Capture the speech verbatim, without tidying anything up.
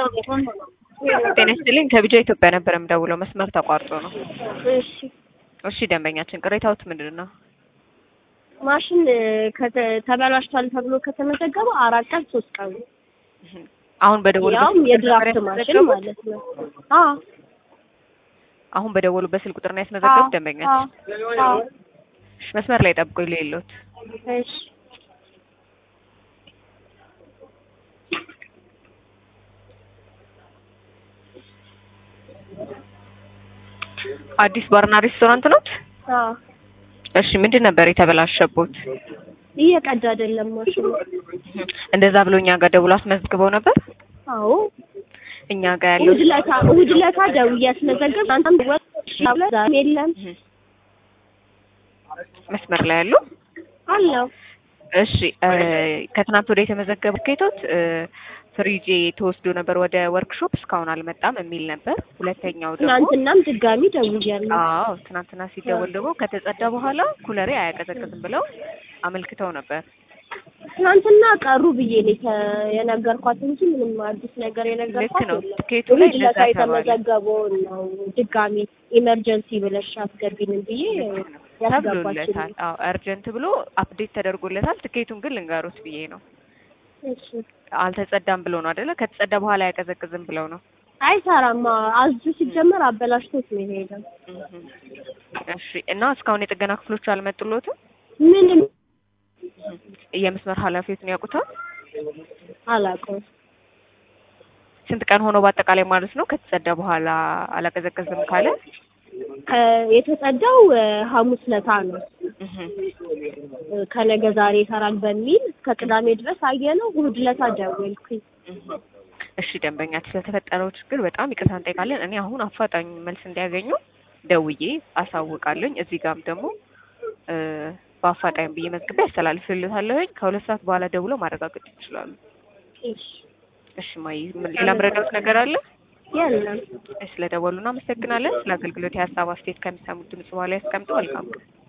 ጤና ይስጥልኝ ከቢጃ ኢትዮጵያ ነበር የምደውለው መስመር ተቋርጦ ነው። እሺ እሺ ደንበኛችን ቅሬታዎት ምንድነው? ማሽን ተበላሽቷል ተብሎ ከተመዘገበ አራት ቀን ሶስት ቀን ነው። አሁን በደወሉበት ያውም የድራፍት ማሽን ማለት ነው። አዎ አሁን በደወሉበት ስልክ ቁጥር ነው ያስመዘገቡት ደንበኛችን? አዎ እሺ መስመር ላይ ጠብቁኝ ልይሎት። እሺ አዲስ ባርና ሬስቶራንት ነው? አዎ እሺ ምንድን ነበር የተበላሸቦት? እየቀዳ አይደለም ማሽኑ። እንደዛ ብሎ እኛ ጋር ደውሎ አስመዝግበው ነበር? አዎ እኛ ጋር ያለው እሑድ ዕለት እሑድ ዕለት ደውዬ አስመዘገብ አንተም ወጣ የለም መስመር ላይ ያለው አለው። እሺ ከትናንት ወደ የተመዘገበ ኬቶት ፍሪጄ ተወስዶ ነበር ወደ ወርክሾፕ እስካሁን አልመጣም የሚል ነበር። ሁለተኛው ደግሞ ትናንትናም ድጋሚ ደውያለሁ። አዎ ትናንትና ሲደወል ደግሞ ከተጸዳ በኋላ ኩለሬ አያቀዘቅዝም ብለው አመልክተው ነበር። ትናንትና ቀሩ ብዬ ነው የነገርኳት እንጂ ምንም አዲስ ነገር የነገርኳት ነው። የለም። ትኬቱ ላይ እንደዛ የተመዘገበው ነው ድጋሚ ኢመርጀንሲ ብለሽ አስገቢን ብዬ ተብሎለታል። አዎ አርጀንት ብሎ አፕዴት ተደርጎለታል። ትኬቱን ግን ልንገሩት ብዬ ነው። እሺ አልተጸዳም ብሎ ነው አይደለ? ከተጸዳ በኋላ አያቀዘቅዝም ብለው ነው። አይሰራም። አዙ ሲጀመር አበላሽቶት ነው የሄደው። እሺ እና እስካሁን የጥገና ክፍሎች አልመጡሎትም? ምንም የመስመር ኃላፊዎትን ያውቁታል? አላውቀውም። ስንት ቀን ሆኖ በአጠቃላይ ማለት ነው ከተጸዳ በኋላ አላቀዘቅዝም ካለ? የተጸዳው ሐሙስ ለታ ነው። ከነገ ዛሬ ይሰራል በሚል ከቅዳሜ ድረስ አየነው። እሑድ ለታ ደወልኩኝ። እሺ ደንበኛችን ስለተፈጠረው ችግር በጣም ይቅርታ እንጠይቃለን። እኔ አሁን አፋጣኝ መልስ እንዲያገኙ ደውዬ አሳውቃለሁኝ። እዚህ ጋርም ደግሞ በአፋጣኝ ብዬ መዝግቤ ያስተላልፍልታለሁኝ። ከሁለት ሰዓት በኋላ ደውሎ ማረጋገጥ ይችላሉ። እሺ እሺ ማይ ሌላ ምረዳት ነገር አለ? የለም። ስለደወሉና አመሰግናለን። ስለ አገልግሎት የሀሳብ አስተያየት ከሚሰሙት ድምጽ በኋላ ያስቀምጡ። መልካም